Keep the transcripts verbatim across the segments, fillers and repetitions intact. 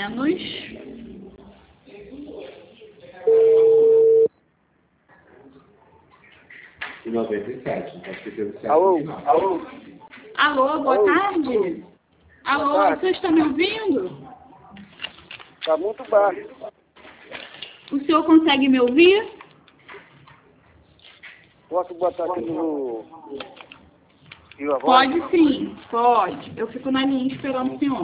menos e noventa e sete. Não pode esquecer do sete. Alô? Alô? Alô, boa Alô? tarde. Alô, Boa tarde. você está me ouvindo? Está muito baixo. O senhor consegue me ouvir? Posso botar aqui no... Viva voz? Pode sim, pode. Eu fico na linha esperando o senhor.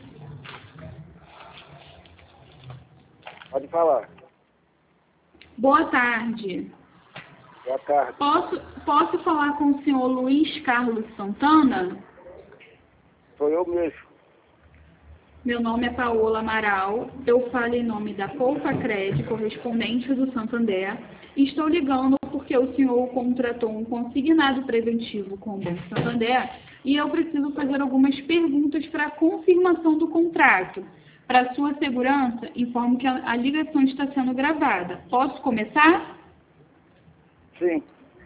Pode falar. Boa tarde. Boa tarde. Posso, posso falar com o senhor Luiz Carlos Santana? Sou eu mesmo. Meu nome é Paola Amaral. Eu falo em nome da Polfacred, correspondente do Santander. E estou ligando porque o senhor contratou um consignado preventivo com o Banco Santander e eu preciso fazer algumas perguntas para a confirmação do contrato. Para sua segurança, informo que a, a ligação está sendo gravada. Posso começar? Sim.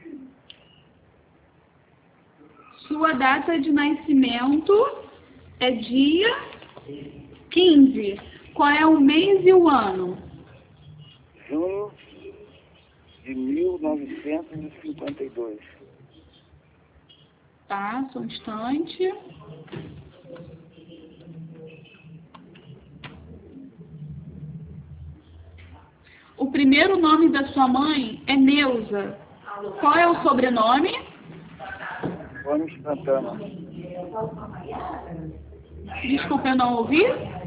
Sua data de nascimento é dia quinze. Qual é o mês e o ano? Junho de mil novecentos e cinquenta e dois. Tá, só um instante. O primeiro nome da sua mãe é Neuza. Qual é o sobrenome? Gomes Santana. Desculpa, eu não ouvi?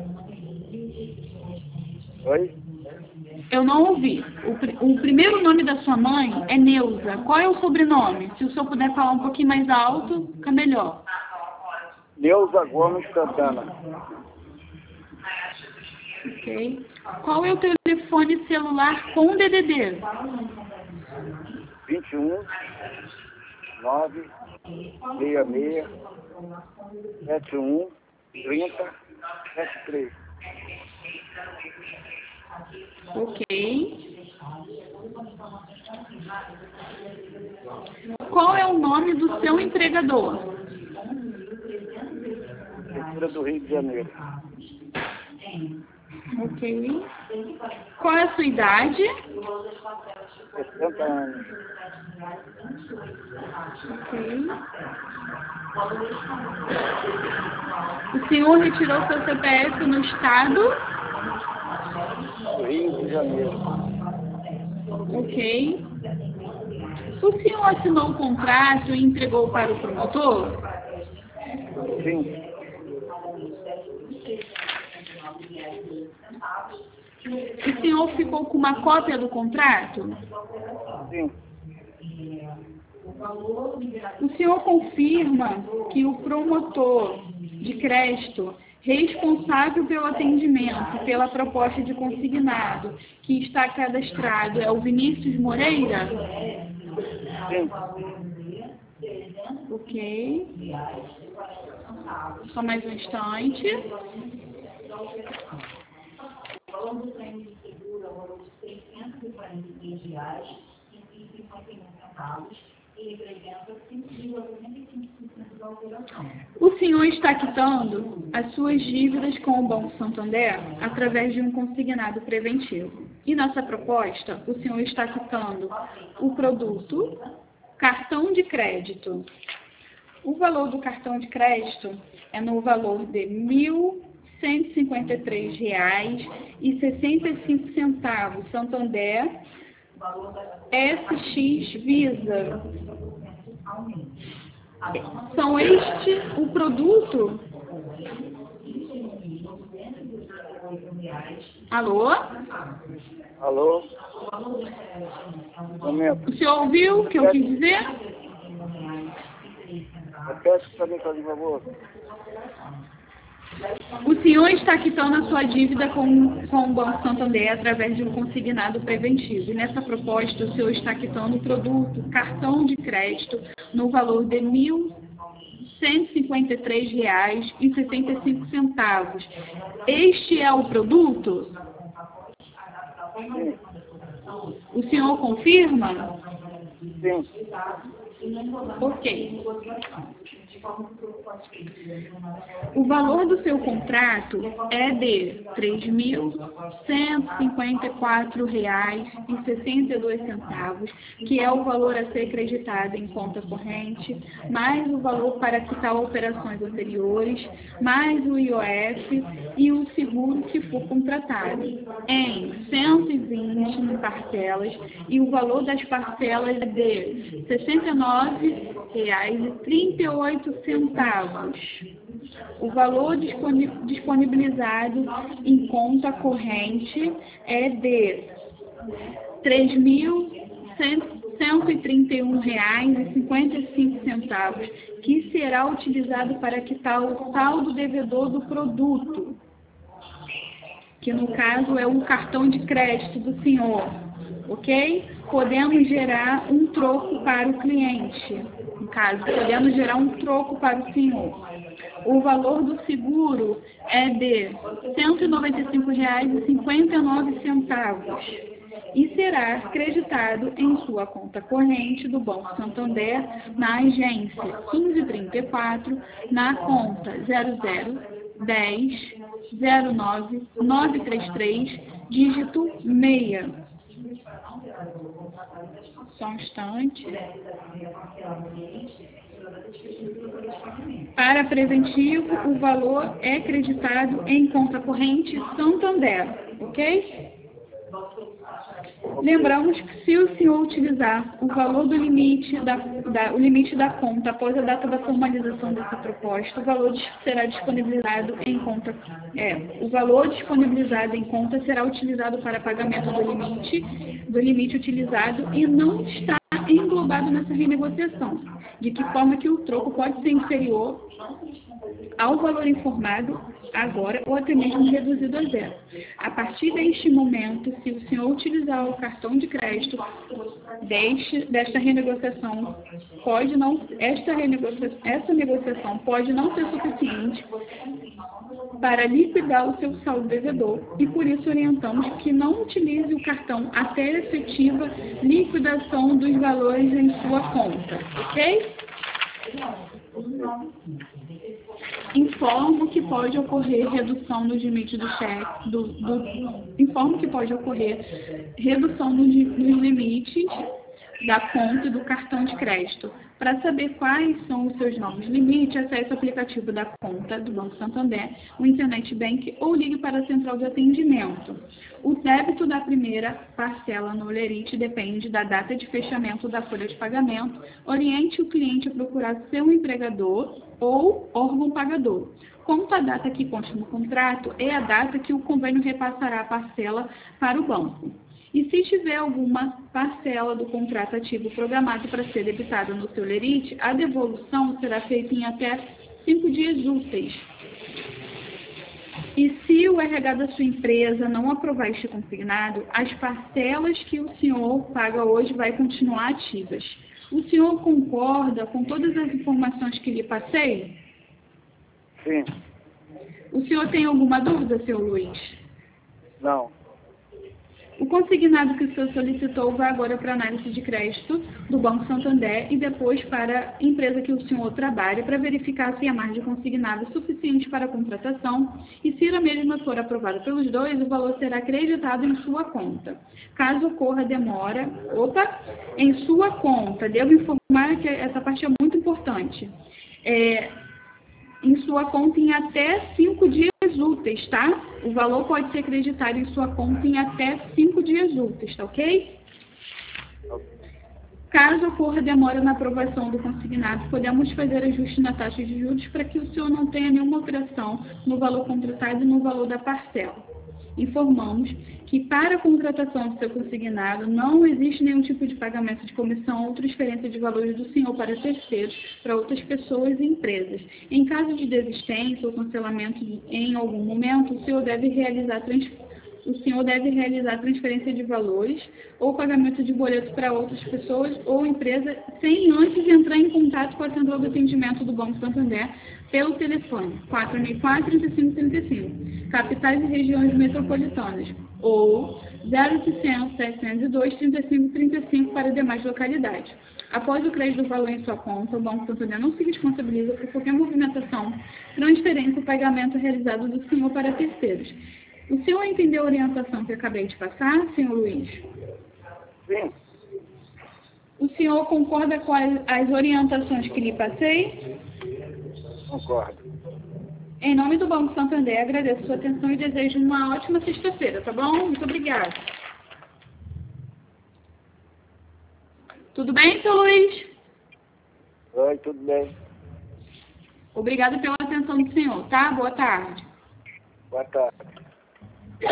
Oi? Eu não ouvi. O, pr- o primeiro nome da sua mãe é Neuza. Qual é o sobrenome? Se o senhor puder falar um pouquinho mais alto, fica melhor. Neuza Gomes Santana. Ok. Qual é o telefone celular com D D D? vinte e um, nove, seis seis, sete um, trinta, setenta e três. Ok. Qual é o nome do seu empregador? Prefeitura do Rio de Janeiro. Ok. Qual é a sua idade? sessenta anos. Ok. O senhor retirou seu C P F no estado? Do Rio de Janeiro. Ok. O senhor assinou o contrato e entregou para o promotor? Sim. O senhor ficou com uma cópia do contrato? Sim. O senhor confirma que o promotor de crédito responsável pelo atendimento, pela proposta de consignado, que está cadastrado, é o Vinícius Moreira? Sim. Ok. Só mais um instante. O senhor está quitando as suas dívidas com o Banco Santander através de um consignado preventivo. E nessa proposta, o senhor está quitando o produto cartão de crédito. O valor do cartão de crédito é no valor de mil cento e cinquenta e três reais e sessenta e cinco centavos. Santander S X Visa. São este o produto? Alô? Alô? Momento. O senhor ouviu o que eu quis dizer? Repete para mim, por favor. O senhor está quitando a sua dívida com, com o Banco Santander através de um consignado preventivo. E nessa proposta, o senhor está quitando o produto cartão de crédito no valor de mil cento e cinquenta e três reais e sessenta e cinco centavos. Este é o produto? Sim. O senhor confirma? Sim. Ok. O valor do seu contrato é de três mil cento e cinquenta e quatro reais e sessenta e dois centavos, que é o valor a ser acreditado em conta corrente, mais o valor para quitar operações anteriores, mais o I O F e o seguro que for contratado, em cento e vinte parcelas, e o valor das parcelas é de sessenta e nove reais e trinta e oito centavos. O valor disponibilizado em conta corrente é de três mil cento e trinta e um reais e cinquenta e cinco centavos, que será utilizado para quitar o saldo devedor do produto, que no caso é o cartão de crédito do senhor, ok? Podendo gerar um troco para o cliente, no caso, podendo gerar um troco para o senhor. O valor do seguro é de cento e noventa e cinco reais e cinquenta e nove centavos e será creditado em sua conta corrente do Banco Santander na agência quinze trinta e quatro, na conta zero zero dez zero nove nove três três, dígito seis. Só um instante. Para preventivo, o valor é creditado em conta corrente Santander, ok? Lembramos que se o senhor utilizar o valor do limite da, da, o limite da conta após a data da formalização dessa proposta, o valor será disponibilizado em conta, é, o valor disponibilizado em conta será utilizado para pagamento do limite, do limite utilizado e não está englobado nessa renegociação, de que forma que o troco pode ser inferior ao valor informado agora ou até mesmo reduzido a zero. A partir deste momento, se o senhor utilizar o cartão de crédito deste, desta renegociação, pode não, esta renegociação, essa negociação pode não ser suficiente para liquidar o seu saldo devedor e por isso orientamos que não utilize o cartão até a efetiva liquidação dos valores em sua conta, ok? Informo que pode ocorrer redução no limite do cheque, do, do, informo que pode ocorrer redução nos, nos limites da conta e do cartão de crédito. Para saber quais são os seus novos limites, acesse o aplicativo da conta do Banco Santander, o Internet Bank ou ligue para a central de atendimento. O débito da primeira parcela no Olerite depende da data de fechamento da folha de pagamento. Oriente o cliente a procurar seu empregador ou órgão pagador. Quanto à data que consta no contrato, é a data que o convênio repassará a parcela para o banco. E se tiver alguma parcela do contrato ativo programado para ser debitada no seu Olerite, a devolução será feita em até cinco dias úteis. E se o R H da sua empresa não aprovar este consignado, as parcelas que o senhor paga hoje vai continuar ativas. O senhor concorda com todas as informações que lhe passei? Sim. O senhor tem alguma dúvida, seu Luiz? Não. O consignado que o senhor solicitou vai agora para análise de crédito do Banco Santander e depois para a empresa que o senhor trabalha para verificar se a margem consignada é suficiente para a contratação e se a mesma for aprovada pelos dois, o valor será acreditado em sua conta. Caso ocorra demora, opa, em sua conta, devo informar que essa parte é muito importante, é, em sua conta em até cinco dias úteis, tá? O valor pode ser acreditado em sua conta em até cinco dias úteis, tá ok? Caso ocorra demora na aprovação do consignado, podemos fazer ajuste na taxa de juros para que o senhor não tenha nenhuma alteração no valor contratado e no valor da parcela. Informamos que para a contratação do seu consignado não existe nenhum tipo de pagamento de comissão ou transferência de valores do senhor para terceiros, para outras pessoas e empresas. Em caso de desistência ou cancelamento em algum momento, o senhor deve realizar transferência. O senhor deve realizar transferência de valores ou pagamento de boletos para outras pessoas ou empresas sem antes entrar em contato com a central de atendimento do Banco Santander pelo telefone quatro seis quatro, três cinco três cinco, capitais e regiões metropolitanas, ou zero oitocentos, setecentos e dois, trinta e cinco trinta e cinco para demais localidades. Após o crédito do valor em sua conta, o Banco Santander não se responsabiliza por qualquer movimentação, transferência ou pagamento realizado do senhor para terceiros. O senhor entendeu a orientação que eu acabei de passar, senhor Luiz? Sim. O senhor concorda com as, as orientações que lhe passei? Concordo. Em nome do Banco Santander, agradeço sua atenção e desejo uma ótima sexta-feira, tá bom? Muito obrigada. Tudo bem, seu Luiz? Oi, tudo bem? Obrigada pela atenção do senhor, tá? Boa tarde. Boa tarde.